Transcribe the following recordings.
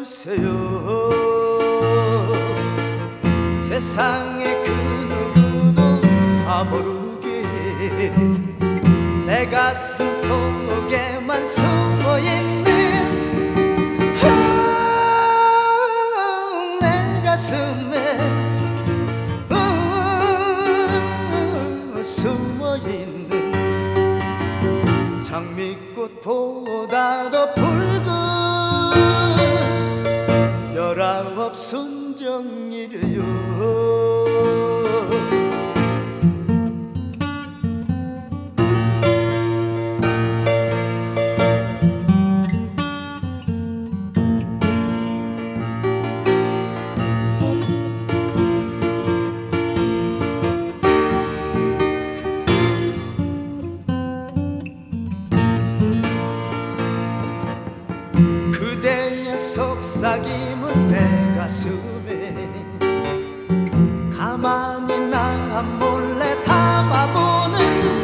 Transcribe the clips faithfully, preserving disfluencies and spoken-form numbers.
몰라주세요. 세상에 그 누구도 다 모르게 내 가슴 속에만 숨어있는 내 가슴에 숨어있는 장미꽃보다도 붉은 열아홉 순정이래요. 그대의 속삭임을 내 가슴에 가만히 나 몰래 담아보는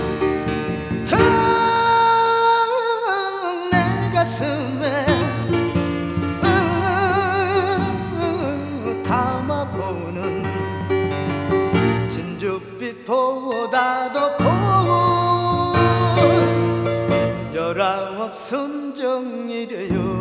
내 가슴에 담아보는 진주빛보다도 고운 열아홉 순정이래요.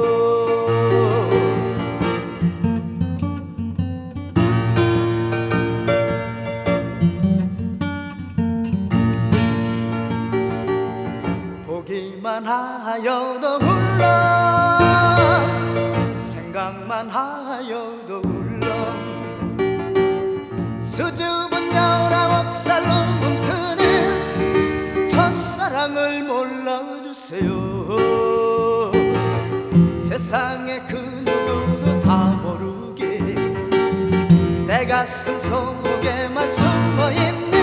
보기만 하여도 울렁 생각만 하여도 울렁 수줍은 열아홉 살로 멈트는 첫사랑을 몰라주세요. 세상에 그 누구도 다 모르게 내 가슴 속에만 숨어있는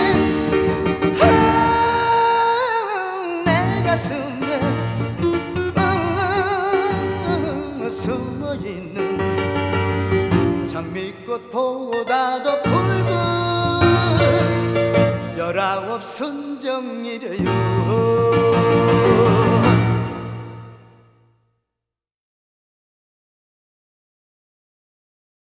내 가슴에 숨어있는 장미꽃보다도 붉은 열아홉 순정이래요.